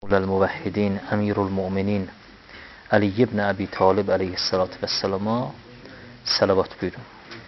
الموحدین امیر المؤمنین علی ابن ابی طالب علیه السلام صلوات buyurun.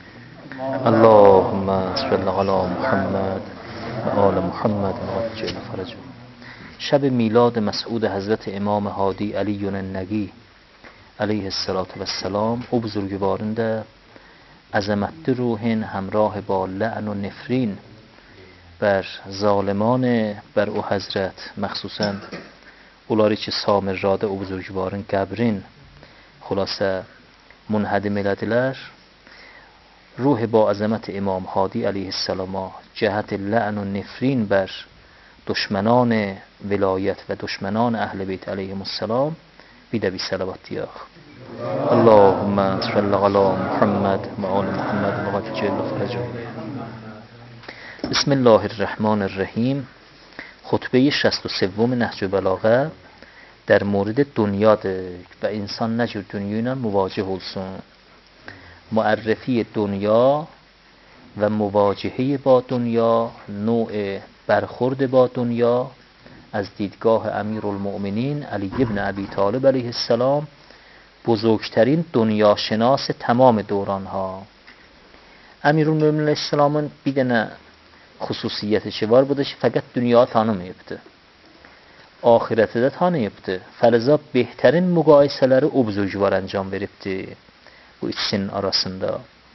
اللهم صل علی محمد و آل محمد و عجل فرجهم. شب میلاد مسعود حضرت امام هادی علی النگی علیه السلام او بزرگواران ده عظمت روحین همراه با لعن و نفرین بر ظالمان بر او حضرت، مخصوصا اولاری که samiradə o buzurgvarın qəbrin xülasə munhədim elədilər. Ruh با عظمت امام هادی علیه السلام جهت لعن و نفرین بر دشمنان ولایت و دشمنان اهل بیت علیهم السلام بیده بی صلوات یاخ. اللهم صل علی محمد و آل محمد و عجل فرجهم. بسم الله الرحمن الرحیم. خطبه 63 نهج بلاغه در مورد دنیاdır و insan nə cür dünya ilə müvacih olsun. معرفی دنیا و مواجهه با دنیا، نوع برخورد با دنیا از دیدگاه امیرالمؤمنین علی ابن ابی طالب علیه السلام، بزرگترین دنیا شناس تمام دوران ها. امیرالمؤمنین علیه السلامın bir dənə xüsusiyyəti var, bu da ki, fəqət dünya tanımayıbdı. Ahirəti də tanıyıbdı. Fəliza behtarin müqayisələri o buzurgvar əncam veribdi bu ikisinin arasında.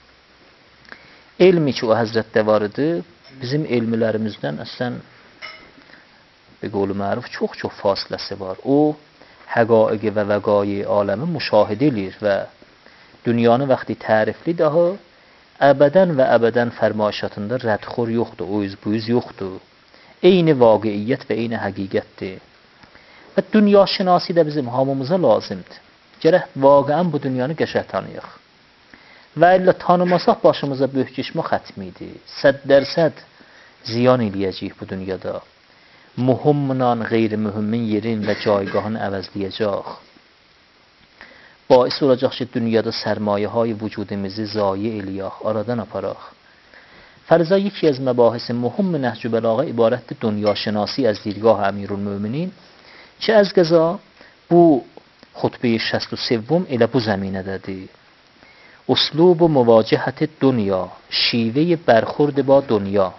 Elmi ki o həzrətdə var idi, bizim elmilərimizdən əslən به قول معروف çox fasiləsi var. O həqaiq və vəqai aləmi müşahidə edir və dünyanı vaxtı tərifli daha əbədən və əbədən fərmayişatında rədxor yoxdur, o yüz yoxdur. Eyni vaqiiyyət və eyni həqiqətdir. Və dünya şinasi də bizim hamımıza lazımdır. Gərək vaqəən bu dünyanı qəşəng tanıyıq. Və illə tanımasaq başımıza böyük işmə xətmidir. 100% ziyan eləyəcəyik bu dünyada. Mühümlə qeyri-mühümmin yerin və caygahını əvəzləyəcək. Baisi olacaq ki, dünyada sərmayə های vücudimizi zayi eləyək, aradan aparaq. Fərza yeki az məbahisi mühüm nəhc-ü bəlağa ibarətdir dünya şinasi az دیدگاه امیرالمؤمنین ki, az qəza bu xutbə 63 elə bu zəminədədir. Uslub و مواجهت دنیا، şیوه برخورد با دنیا.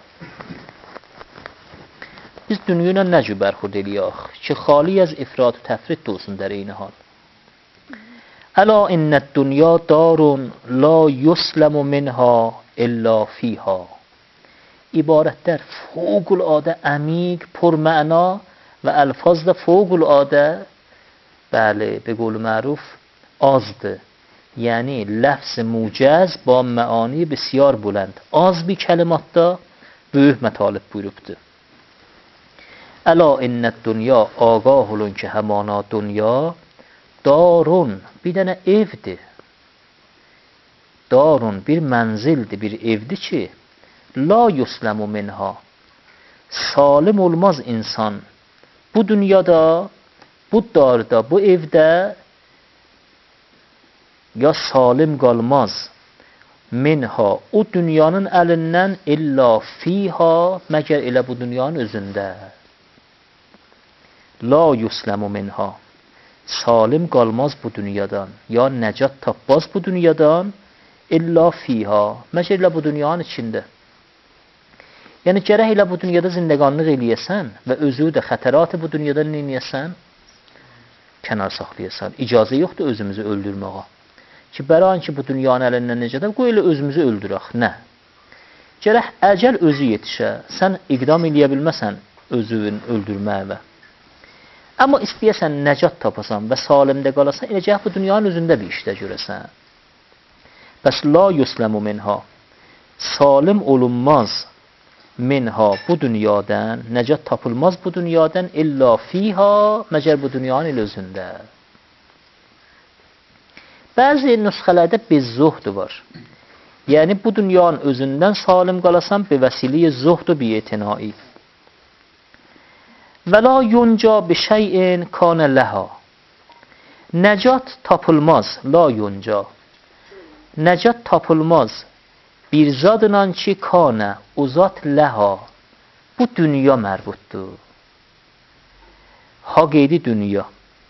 Biz dünya ilə nə cür برخورد eləyək ki, xali az ifrat و تفرید olsun در این حال. الا ان الدنیا دار لا یسلم منها الا فیها. عبارتدر فوق العاده عمیق، پرمعنا و الفاظ فوق العاده بله به قول معروف azdır. یعنی لفظ موجز با معانی بسیار بلند. Az bir kelimatda böyük mətalib buyurubdur. الا ان الدنیا آگاه olun ki həmana dünya darun bir dənə evdir. Darun bir mənzildir, bir evdir ki la yusləmu minha. Salim olmaz insan bu dünyada, bu darda, bu evdə ya salim qalmaz minha, o dünyanın əlindən illa fiha, məgər elə bu dünyanın özündə. La yusləmu minha. Salim qalmaz bu dünyadan, ya nəcat tapmaz bu dünyadan illa fiha, məgər elə bu dünyanın içində. Yəni gərək elə bu dünyada zindəqanlıq eləyəsən və özü də xətəratı bu dünyada neyəyəsən? Kənar saxlayasan. İcazə yoxdur özümüzü öldürməyə. Ki, bəran ki, bu dünyanın əlindən necədə, qoy elə özümüzü öldürək. Nə? Gərək əcəl özü yetişə. Sən iqdam eləyə bilməsən özünü öldürməyə. Amma istəyəsən nəcat tapasan və salimdə qalasan, eləcək bu dünyanın özündə bir işdə görəsən. Bəs la yusləmu minha. Salim olunmaz minha bu dünyadan, nəcat tapılmaz bu dünyadan illa fiha, məgər bu dünyanın özündə. Bəzi nüsxələrdə bezzuhdu var. Yəni bu dünyanın özündən salim qalasan be vəsiliyə zuhdu bi etinai. Və la yunca bi şeyin kana laha. Nəcat tapılmaz, la yunca. Nəcat tapılmaz bir zadla ki kana, o zat laha. Bu dünya mərbutdur. ha qeydi dünya.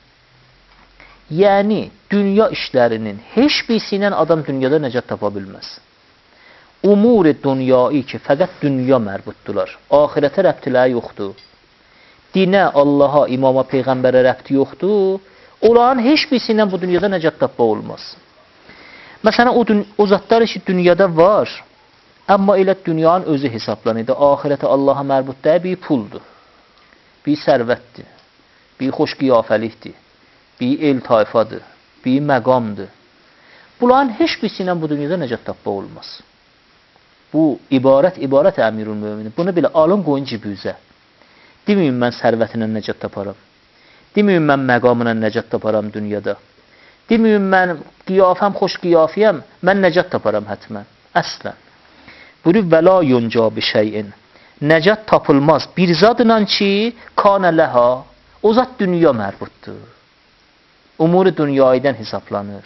Yəni, dünya işlərinin heç birisi ilə adam dünyada nəcat tapa bilməz. Umur-i dünyayı ki, fəqət dünya mərbuddular. Ahirətə rəbtiləri yoxdur. Dinə, Allaha, imama, peyğəmbərə rəbti yoxdur. Onların heç birisi ilə bu dünyada nəcat tapa olmaz. Məsələn, o zatlar ki, dünyada var, amma elə dünyanın özü hesablanıydı. Ahirətə Allaha mərbuddur, bir puldur, bir sərvətdir, bir xoş qiyafəlikdir, bir el tayfadır, bir məqamdır. Bunların heç birisi ilə bu dünyada nəcat tapa olmaz. Bu, ibarət əmirül-möminin. Bunu belə alın, qoyun cibüzə. Deməyin, mən sərvətinə nəcat taparam. Deməyin, mən məqamına nəcat taparam dünyada. Deməyin, mən qiyafəm, xoş qiyafiyəm, mən nəcat taparam hətmən. Əslən. Buyurur, və la yunca bi şeyin. Nəcat tapılmaz bir zadla ki, kanə ləha. O zat dünya mərbuddur. Umur-i dünyaydan hesablanır.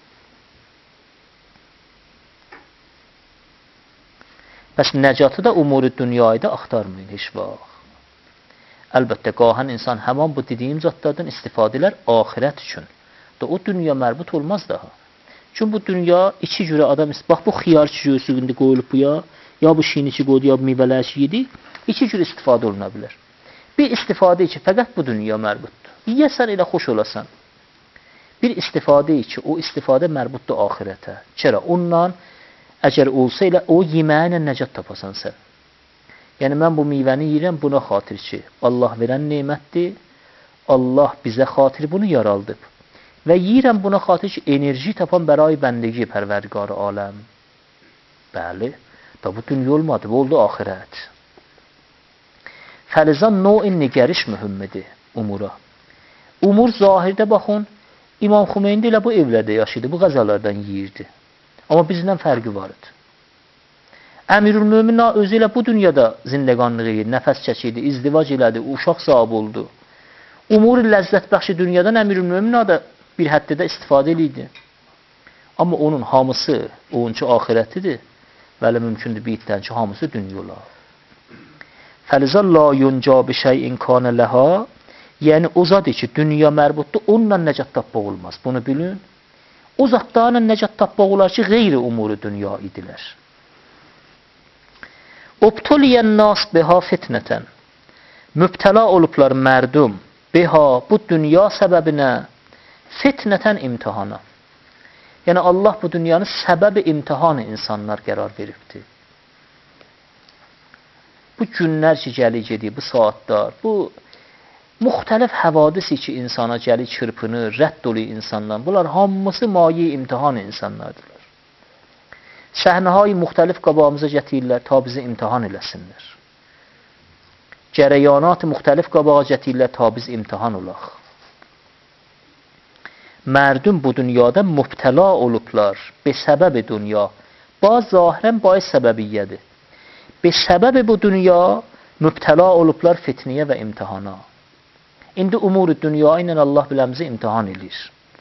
Bəs nəcatı da umur-i dünyayda axtarmayın heç vaxt. Əlbəttə, qahan insan həman bu dediyim zatlardan istifadə edər axirət üçün. O dünya mərbut olmaz daha. Çünki bu dünya iki cürə adam, bax bu xiyar cürüsü indi qoyulub bu ya bu şiiniçi qoydu, ya bu meyvələr yedi, iki cür istifadə oluna bilər. Bir istifadə ki, fəqət bu dünya mərbutdur. Yiyəsən elə xoş olasan. Bir istifadə ki, o istifadə mərbutdur axirətə. Çərə, ondan əgər olsa elə o yeməyinlə nəcat tapasan sən. Yəni, mən bu meyvəni yiyirəm buna xatir ki, Allah verən nemətdir, Allah bizə xatir bunu yaraldıb. Və yiyirəm buna xatir ki, enerji tapan bərai bəndəgi pərverdigarı aləm. Bəli, da bu dünya olmadı, bu oldu axirət. Fəlizan növ-in nigəriş mühümmidir umura. Umur zahirdə baxın, İmam Xümeyni ilə bu evlərdə yaşaydı, bu qəzalardan yiyirdi. Amma bizdən fərqi var idi. Əmirül-mömin özü ilə bu dünyada zindəqanlıq edir, nəfəs çəkirdi, izdivac elədi, uşaq sahibi oldu. Umur-i ləzzətbəxşi dünyadan Əmirül-mömin da bir həddə istifadə edirdi. Amma onun hamısı, onunki axirətidir. Bəli, mümkündür bir iddən ki, hamısı dünya olar. Fəlizən la yunca bi şeyin kanə ləha, yəni o zadı ki, dünya mərbuddur, onunla nəcat tapmaq olmaz. Bunu bilin. O zatlarla nəcat tapmaq olar ki, qeyri umuru dünya idilər. Obtuliyən nas beha fitnətən. Mübtəla olublar mərdum beha bu dünya səbəbinə fitnətən imtihana. Yəni Allah bu dünyanın səbəbi imtihanı insanlar qərar veribdir. Bu günlər ki, gəlir gedir, bu saatlar, bu müxtəlif həvadisi ki, insana gəlir, çırpınır, rədd oluyor insanlar. Bunlar hamısı mayi imtihan insanlardır. Səhnəhay müxtəlif qabağımıza gətirirlər, ta bizi imtihan eləsinlər. Cərəyanat-ı müxtəlif qabağa gətirirlər, ta biz imtihan olaq. Mərdum bu dünyada mübtəla olublar, be səbəbi dünya. Baz zahirən baş səbəbiyyədir. Be səbəbi bu dünya mübtəla olublar fitniyə və imtihana. İndi umur-u dünya ilə Allah biləmizi imtihan edir.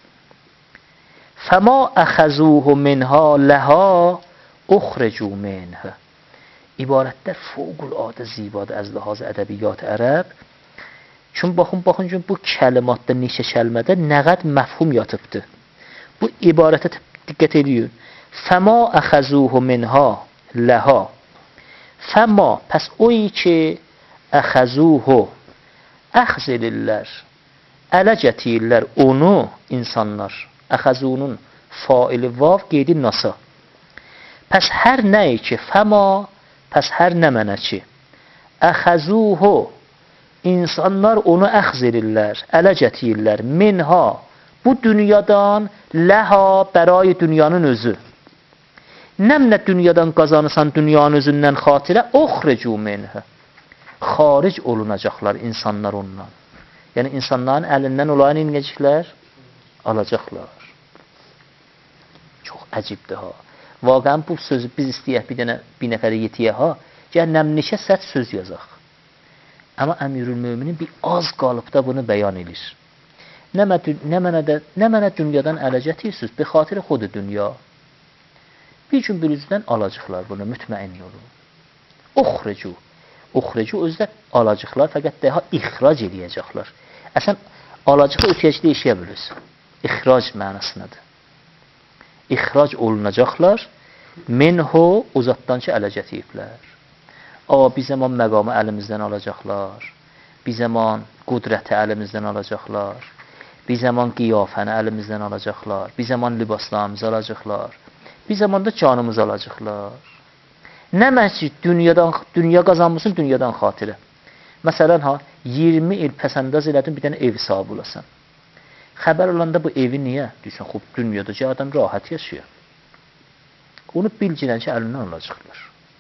Fəma əxəzuhu minha ləhə uxrecu minhə. İbarətlər fövqüladə zibadır əz ləhazı ədəbiyyat ərəb. Çünki baxın ki, bu kəlimatda, neçə kəlmədə nə qəd məfhum yatıbdır. Bu ibarətə diqqət ediyor. Fəma əxəzuhu minha ləhə. Fəma, pəs oy ki, əxəzuhu əxz edirlər, ələ gətirirlər onu insanlar. Əxəzunun faili vav qeydi nasa. Pəs hər nəyi ki, fəma, pəs hər nə mənə ki, əxəzuhu, insanlar onu əxz edirlər, ələ gətirirlər, minha, bu dünyadan, ləha, bərai dünyanın özü. Nəmlə dünyadan qazanırsan dünyanın özündən xatirə, oxrecu minhə. Xaric olunacaqlar insanlar ondan. Yəni insanların əlindən olayın inəcəklər, alacaqlar. Çox əcibdir ha. Vaqən bu sözü biz istəyək bir nəfərə yetiyək ha, cəhənnəmlikə sərt söz yazaq. Amma Əmirül-möminin bir az qalıbda bunu bəyan edir. Nə mənə dünyadan ələ gətirsiniz, bi xatirə xudu dünya. Bir gün birüzdən alacaqlar bunu, mütməin yolu. Oxrecu özlər alacaqlar, fəqət daha ixrac edəcəklər. Əsən, alacaqla ötəyəcəkdə işləyə bilirsən. İxrac mənasındadır. İxrac olunacaqlar, minhu uzatdan ki, ələ gətiriblər. Bir zaman məqamı əlimizdən alacaqlar, bir zaman qudrəti əlimizdən alacaqlar, bir zaman qiyafəni əlimizdən alacaqlar, bir zaman libaslarımızı alacaqlar, bir zaman da canımızı alacaqlar. Nə məscid dünya qazanmışsın dünyadan xatirə. Məsələn, 20 il pəsəndaz elədin, bir dənə ev sahibi olasan. Xəbər olanda bu evi niyə? Deyirsən, xub, dünyadakı adam rahat yaşayır. Onu bilgilən ki, əlindən alacaqlar.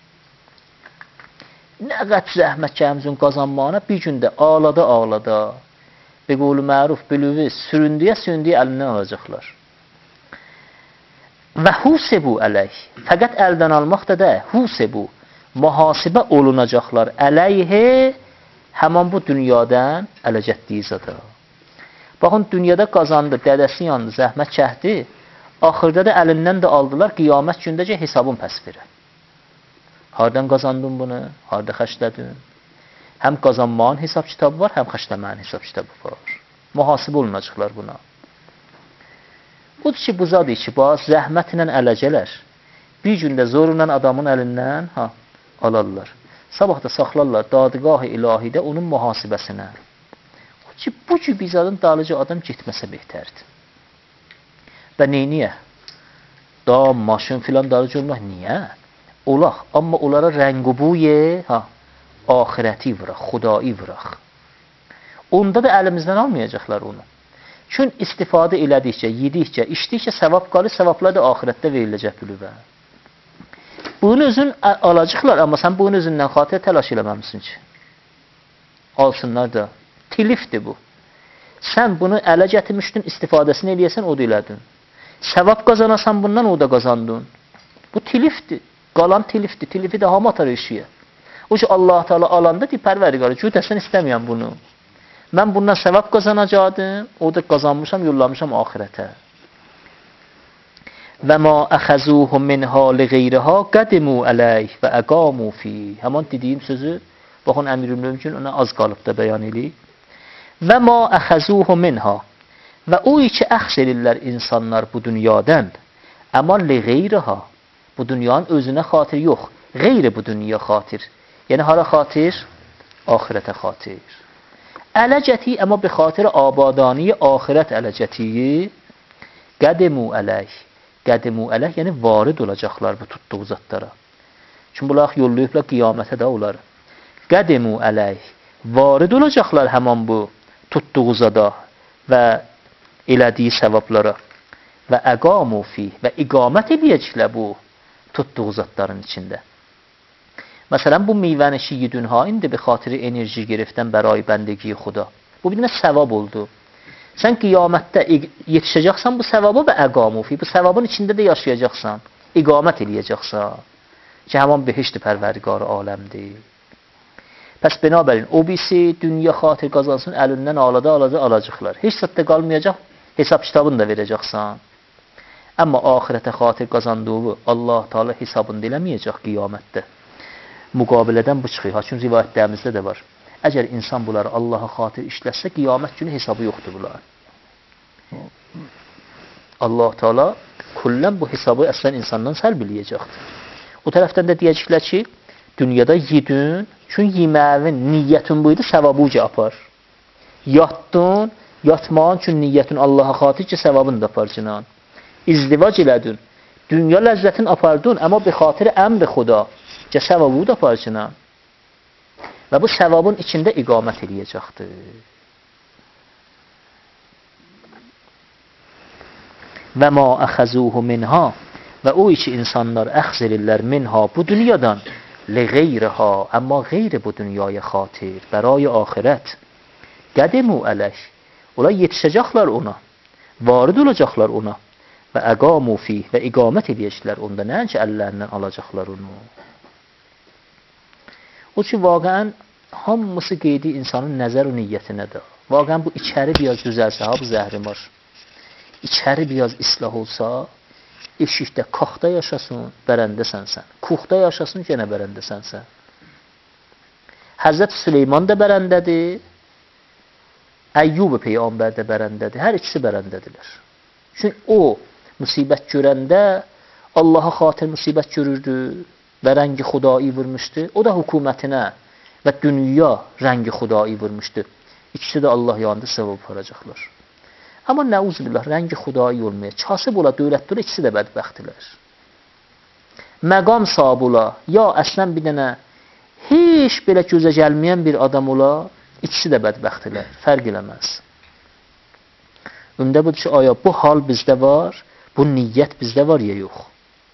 Nə qədər zəhmətçəyimizin qazanmağına bir gündə ağlada, bir qolu məruf, bilüvi, süründüyə əlindən alacaqlar. Və husebu əleyh, fəqət əldən almaq da husebu, mühasibə olunacaqlar əleyhi, həman bu dünyadan ələ getdiyi zada. Baxın, dünyada qazandı, dədəsi yandı, zəhmət çəkdi, axırda da əlindən də aldılar, qiyamət gündəcə hesabın pəsbirə. Hardan qazandın bunu, harda xərclədin? Həm qazanmağın hesab kitabı var, həm xərcləməyin hesab kitabı var. Mühasibə olunacaqlar buna. Budur ki, bu zadır ki, zəhmətlə ələ gələr. Bir gündə zorunla adamın əlindən alarlar. Sabah da saxlarlar dadgah-ı ilahidə onun mühasibəsinə. Bu ki, biz dalıcı adam getməsə behtərdir. Və neyniyə? Dam, maşın filan dalıcı olmaq niyə? Olaq, amma onlara rəngubuye, ahirəti vıraq, xudai vıraq. Onda da əlimizdən almayacaqlar onu. Çünki istifadə elədikcə, yedikcə, içdikcə səvab qalır, səvablar da ahirətdə veriləcək bülüvə. Bunun özün alacaqlar, amma sən bunun özündən xatirə təlaş eləməmişsin ki. Alsınlar da. Tilifdir bu. Sən bunu ələ gətirmişdin, istifadəsini eləyəsən, o da elədin. Səvab qazanasan bundan, o da qazandın. Bu tilifdir. Qalan tilifdir. Tilifi də hamı atar eşiyə. O ki, Allah-u Teala alanda deyir, pərvərdigarı, cüdəsən istəməyəm bunu. Mən bundan səvab qazanacaqdım, o da qazanmışam, yollamışam ahirətə. Və ma əxəzuhu minha li qeyriha qədimu əleyh və əqamu fi. Həman dediyim sözü, baxın, Əmirül-Mümkün ona az qalıb da bəyan eləyib. Və ma əxəzuhu minha. Və o iki əxz edirlər insanlar bu dünyadan. Amma li qeyriha. Bu dünyanın özünə xatir yox. Qeyri bu dünya xatir. Yəni, hara xatir? Ahirətə xatir. Ələ gətiyi, amma bi xatir abadaniyi, ahirət ələ gətiyi, qədemu əleyh. Qədemu əleyh, yəni varid olacaqlar bu tutduğu zatlara. Çünki bunlar yollayıblar qiyamətə də onlar. Qədemu əleyh. Varid olacaqlar həman bu tutduğu zada və elədiyi səvablara. Və əqamu fi. Və iqamət eləyəcəklər bu tutduğu zatların içində. Məsələn, bu meyvəni şiyidünha indi bi xatiri enerji gerifdən bərai bəndəgiyi xuda. Bu bir dənə səvab oldu. Sən qiyamətdə yetişəcəksən bu səvaba və əqamu fi. Bu səvabın içində də yaşayacaqsan. İqamət eləyəcəksən. Ki, həman behişdir pərvərdigarı aləmdir. Pəs binabərin, o birisi dünya xatir qazansın, əlindən alacaqlar. Heç satda qalmayacaq, hesab kitabını da verəcəksən. Amma ahirətə xatir qazandığı Allah Teala hesabını eləməyəcək qiyamətdə. Müqabilədən bu çıxıyor. Çünki rivayətlərimizdə də var. Əgər insan bunları Allaha xatir işləsə, qiyamət günü hesabı yoxdur bunlar. Allah Teala kullən bu hesabı əslən insandan səlb eləyəcəkdir. O tərəfdən də deyəcəklər ki, dünyada yedin, çünki yeməvin, niyyətin buydu, səvabı uca apar. Yatdın, yatmağın üçün niyyətin Allaha xatir ki, səvabını da apar cinan. İzdivac elədin, dünya ləzzətin apardın, amma bi xatiri əmr xuda, ki, səvabı da apar cinan. Və bu səvabın içində iqamət eləyəcəkdir. Və ma əxəzuhu minha. Və o iki insanlar əxz edirlər minha bu dünyadan li qeyriha, amma qeyri bu dünyaya xatir, bərai axirət. Qədemu əleyh. Onlar yetişəcəklər ona, varid olacaqlar ona və əqamu fi və iqamət edəcəklər onda, nəinki əllərindən alacaqlar onu. O ki, vaqəən hamısı qeydi insanın nəzər və niyyətinədir. Vaqəən bu içəri biraz düzəlsə, bu zəhrimar. İçəri biraz islah olsa, eşikdə kaxda yaşasın, bərəndəsən sən. Kuxda yaşasın, yenə bərəndəsən sən. Həzrət Süleyman da bərəndədir, Əyyub peyğəmbər də bərəndədir. Hər ikisi bərəndədirlər. Çünki o musibət görəndə Allaha xatir musibət görürdü və rəngi xudai vurmuşdu. O da hökumətinə və dünya rəngi xudai vurmuşdu. İkisi də Allah yanında sevab aparacaqlar. Amma nəuzubillah rəngi xudai olmaya, kasıb ola, dövlətdə ikisi də bədbəxtdirlər. Məqam sahibi ola, ya əslən bir dənə heç belə gözə gəlməyən bir adam ola, ikisi də bədbəxtdirlər. Fərq eləməz. Ümdə budur ki, aya bu hal bizdə var, bu niyyət bizdə var ya yox.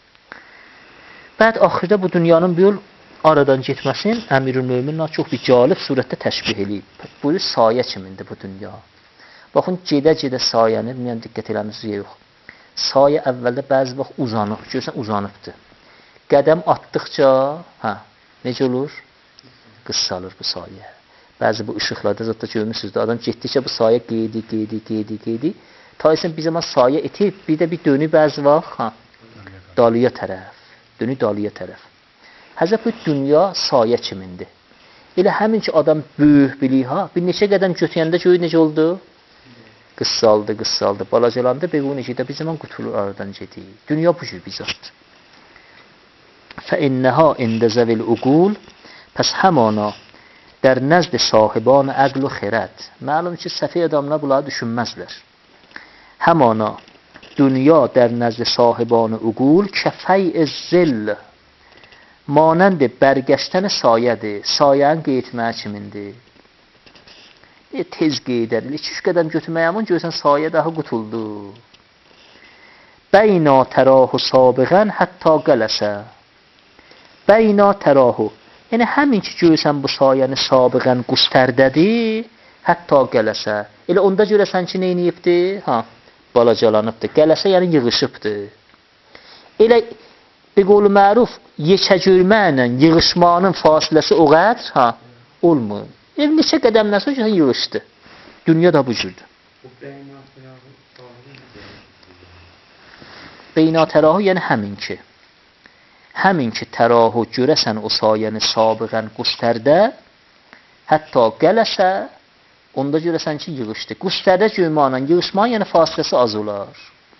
Bəd axırda bu dünyanın bir yol aradan getməsin, Əmirül-Möminlər çox bir calib surətdə təşbih eləyib. Bu sayə kimindir bu dünya? Baxın, gedə-gedə sayəni, bilməyəm, diqqət eləmişsiniz yox. Sayə əvvəldə bəzi vaxt uzanıb, görürsən, uzanıbdır. Qədəm atdıqca, necə olur? Qıssalır bu sayə. Bəzi bu işıqlarda zətdə görmüşsünüz də, adam getdikcə bu sayə qeydi. Ta isə bir zaman sayə etib, bir də bir dönü bəzi vaxt, dalıya tərəf. Dönü dalıya tərəf. Həzəb bu dünya sayə kimindir? Elə həmin ki adam böyük bilir, bir neçə qədəm götürəndə görür necə oldu? Qıssaldı. Balacalandı, bequn necə bir zaman qutulur aradan gedir. Dünya bu cür bir zatdır. فَإِنَّهَا اِنْدَ زَوِ الْعُقُولِ Pəs həmana در نزد صاحبان عقل و خرد. Məlum ki, səfi adamlar bunları düşünməzlər. Həmana dünya در نزد صاحبان عقول kəfəy zil manənd bərgəştən sayədir. Sayənin qeytməyə kimindir? Tez qeydər. 2-3 qədəm götürməyəmin görsən sayə daha qutuldu. Bəyna tərahu sabiqən hətta qələsə. Bəyna tərahu. Yəni həmin ki görsən bu sayəni sabiqən qustərdədir, hətta qələsə. Elə onda görəsən ki, nə edibdir? Balacalanıbdır. Qələsə yəni yığışıbdır. Elə bir qolu məruf yekə görməklə yığışmanın fasiləsi o qədər olmur. Neçə qədəmdən sonra görsən yığışdı. Dünya da bu cürdür. Beynatərahu yəni həmin ki tərahu görəsən o sayəni sabiqən qustərdə, hətta qələsə, onda görəsən ki, yığışdı. Qustərdə görməklə yığışmanın yəni fasiləsi az olar.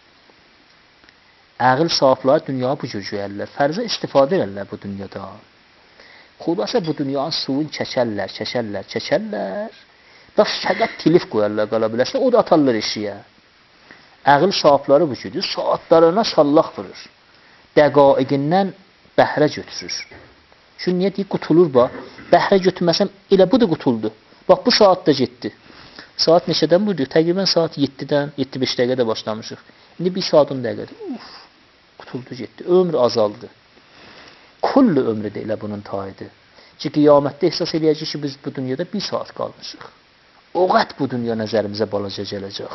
Əqil sahibləri dünya bu cür görərlər. Fərzə istifadə edirlər bu dünyada. Xudasa bu dünyanın suyunu çəkərlər. Və fəqət tilif qoyarlar qala bilərsən, o da atarlar eşiyə. Əqil sahibləri bu cürdür. Saatlarına sallaq vurur. Dəqaiqindən bəhrə götürür. Çünki niyə deyir, qutulur bax. Bəhrə götürməsəm, elə bu da qutuldu. Bax, bu saatda getdi. Saat neçədən buyurduq? Təqribən saat 7-dən, 7-5 dəqiqədə başlamışıq. İndi 1 saat 10 dəqiqədir. Qutuldu, getdi. Ömrü azaldı. Kullu ömrü də elə bunun tayıdır. Ki, qiyamətdə ehsas eləyəcək ki, biz bu dünyada 1 saat qalmışıq. O qət bu dünya nəzərimizə balaca gələcək.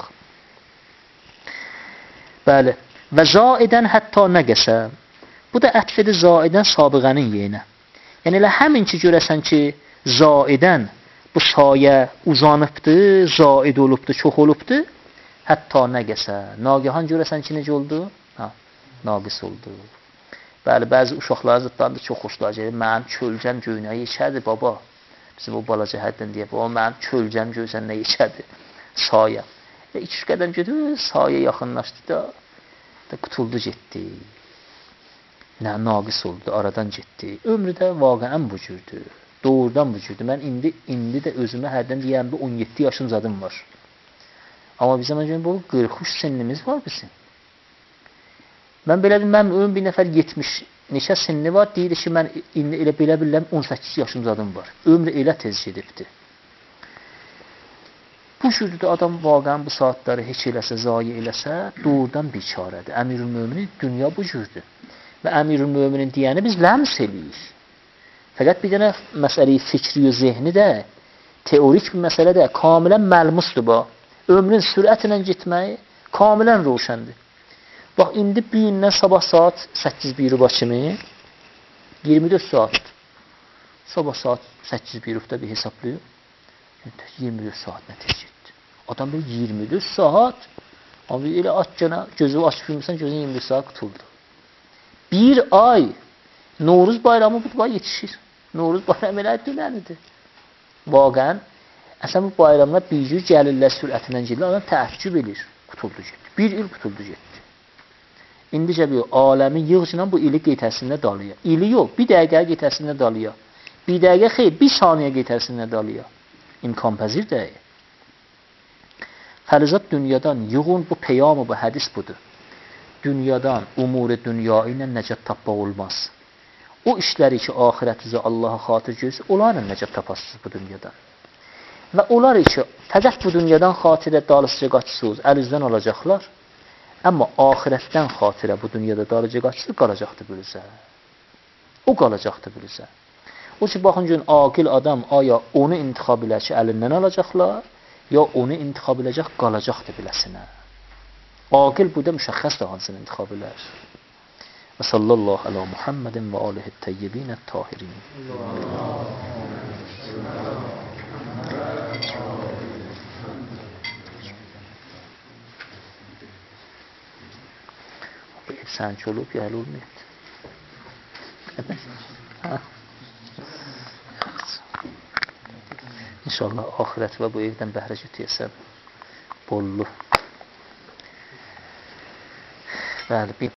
Bəli. Və zaidən hətta nəqəsə. Bu da ətfədir zaidən sabiqənin yerinə. Yəni elə həmin ki görəsən ki zaidən bu sayə uzanıbdır, zaid olubdur, çox olubdur. Hətta nəqəsə. Nagəhan görəsən ki necə oldu? Naqis oldu. Bəli, bəzi uşaqlar zıtlarında çox xoşlar gəlir. Mənim kölcəm göynəyə yekədir baba. Bizim o balaca həddən deyək. Baba, mənim kölcəm görsən nə yekədir? Sayə. 2-3 qədəm gedir, sayə yaxınlaşdı da qutuldu, getdi. Naqis oldu, aradan getdi. Ömrü də vaqəən bu cürdür. Doğrudan bu cürdür. Mən indi də özümə hərdən deyəm, 17 yaşım zadım var. Amma bizim bu 43 sinimiz var bizim. Mən belə bilməm, bir nəfər 70 neçə sinni var, deyir ki, mən indi elə belə biləm 18 yaşım zadım var. Ömrü elə tez gedibdir. Bu cürdür adam vaqəən bu saatları heç eləsə, zayi eləsə, doğrudan biçarədir. Əmirül-Möminin dünya bu cürdür. Və Əmirül-Möminin deyəni biz ləms eləyik. Fəqət bir dənə məsələyi fikri və zehni də, teorik bir məsələ də, kamilən məlmusdur bu. Ömrün sürətlə getməyi kamilən roşəndir. Bax, indi bir gündən sabah saat 8:01 kimi 24 saatdır. Sabah saat 8:01-də bir hesablayıb 24 saat nə tez getdi. Adam bir 24 saat amma elə atcana gözü açıb bilmirsən, gözün 24 saat qutuldu. Bir ay Novruz bayramı bu yetişir. Novruz bayramı elə dönənidir. Vaqən Əslən bu bayramlar bir cür gəlirlər sürətindən gedirlər, adam təəccüb edir, qutuldu getdi. Bir il qutuldu getdi. İndicə bir aləmi yığcınan bu ili qeytəsində dalıyor. İli yox, bir dəqiqə qeytəsində dalıyor. Bir dəqiqə xeyr, bir saniyə qeytəsində dalıyor. İmkanpəzir deyil. Fəlizat dünyadan yığın, bu peyamı, bu hədis budur. Dünyadan, umur-i dünya ilə nəcət tapmaq olmaz. O işləri ki, ahirətinizə Allaha xatir görürsünüz, onlarla nəcət tapasınız bu dünyadan. Və onlar ki, fəqət bu dünyadan xatirə dalısıca qaçsınız, əlinizdən alacaqlar. Amma ahirətdən xatirə bu dünyada dalısıca qaçsınız, qalacaqdır bürüzə. O qalacaqdır bürüzə. O ki, baxın gün, aqil adam aya onu intixab elə ki, əlindən alacaqlar, ya onu intixab eləcək, qalacaqdır biləsinə. Aqil burada müşəxxəsdir hansını intixab elər. Və sallallahu ala Muhammedin və alihi təyyibinə tahirin. Bu ev sənki olub, ya həl olmayıb. İnşallah ahirət və bu evdən bəhrə götürəsən. Bollu. Bəli,